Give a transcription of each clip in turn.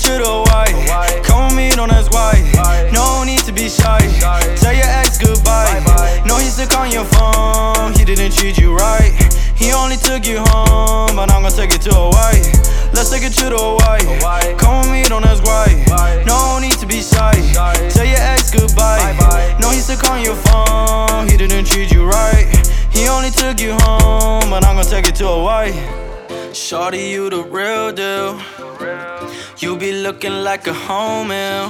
to the white. Come with me, don't ask why. No need to be shy. Tell your ex goodbye. No, he's stuck on your phone. He didn't treat you right. He only took you home, but I'm gonna take it to Hawaii. Let's take it to the white. Come with me, don't ask why. No need to be shy. Tell your ex goodbye. No, he's stuck on your phone. He didn't treat you right. He only took you home, but I'm gonna take it to Hawaii. Shawty, you the real deal. You be looking like a homie.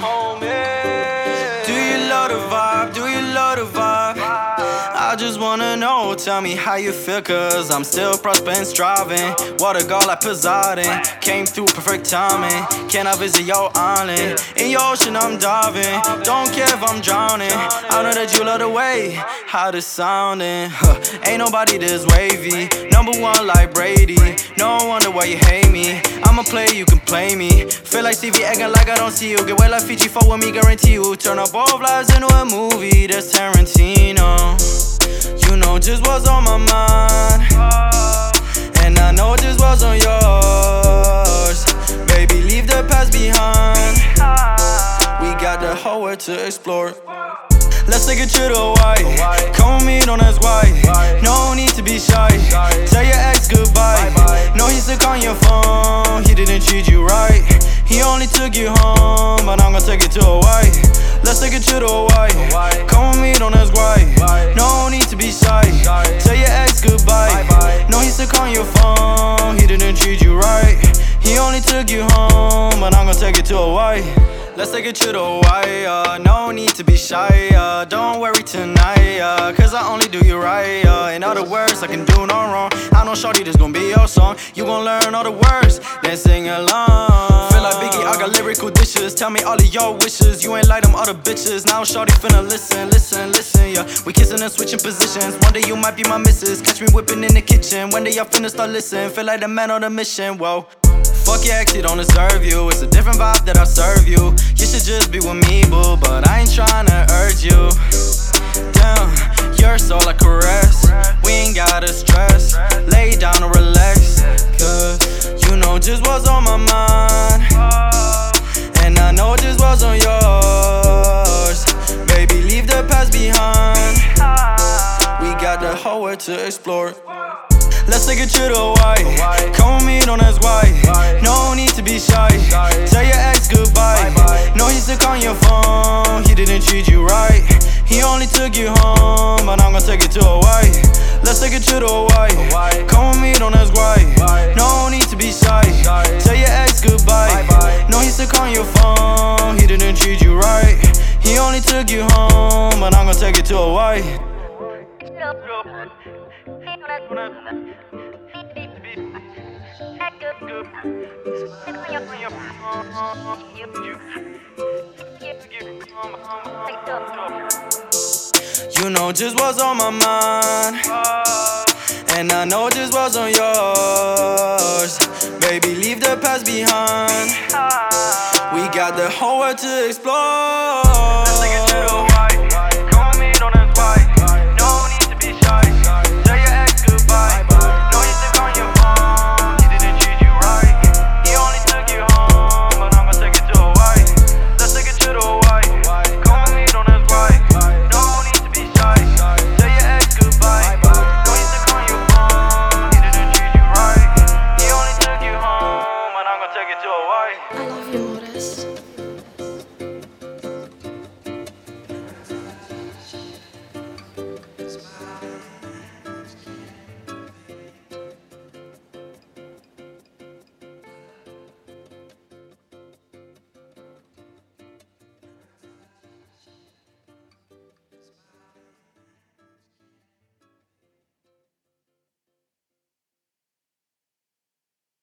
Do you love the vibe? Do you love the vibe? I just wanna know, tell me how you feel, cause I'm still prospering, striving. Water guard like Poseidon, came through perfect timing. Can I visit your island? In your ocean I'm diving, don't care if I'm drowning. I know that you love the way, how this sounding. Ain't nobody this wavy, #1 like Brady. No wonder why you hate me, I'm a player, you can play me. Feel like Stevie acting like I don't see you. Get wet like Fiji, fuck with me, guarantee you. Turn up all lives into a movie, that's Tarantino. You know just what's on my mind, and I know just what's on yours. Baby, leave the past behind. We got the whole world to explore. Let's take it to the white. Come with me, don't ask why. No need to be shy. Tell your ex goodbye. No, he's stuck on your phone. He didn't treat you right. He only took you home, but I'm gonna take it to Hawaii. Let's take it to the white. Come with me, don't ask why. No need to be shy. Tell your ex goodbye. No, he's stuck on your phone. He didn't treat you right. He only took you home, but I'm gonna take it to Hawaii. Let's take it to the wire, no need to be shy, don't worry tonight, cause I only do you right, in other words, I can do no wrong. I know shorty, this gon' be your song. You gon' learn all the words, then sing along. Feel like Biggie, I got lyrical dishes. Tell me all of your wishes, you ain't like them other bitches. Now shorty finna listen, yeah. We kissing and switching positions. One day you might be my missus. Catch me whipping in the kitchen. One day y'all finna start listening. Feel like the man on the mission, whoa. Fuck your ex, he don't deserve you. It's a different vibe that I serve you. You should just be with me, boo, but I ain't tryna urge you. Damn, you're so like a caress. We ain't gotta stress. Lay down and relax, cause you know just what's on my mind, and I know just what's on yours. Baby, leave the past behind. We got the whole world to explore. Let's take it to the white. Come with me, don't ask why. No need to be shy. Tell your ex goodbye. No, he's stuck on your phone. He didn't treat you right. He only took you home, but I'm gonna take it to Hawaii. Let's take it to the white. Come with me, don't ask why. No need to be shy. Tell your ex goodbye. No, he's stuck on your phone. He didn't treat you right. He only took you home, but I'm gonna take it to Hawaii. You know just what's on my mind, and I know just what's on yours. Baby, leave the past behind. We got the whole world to explore. Let's take it to the white.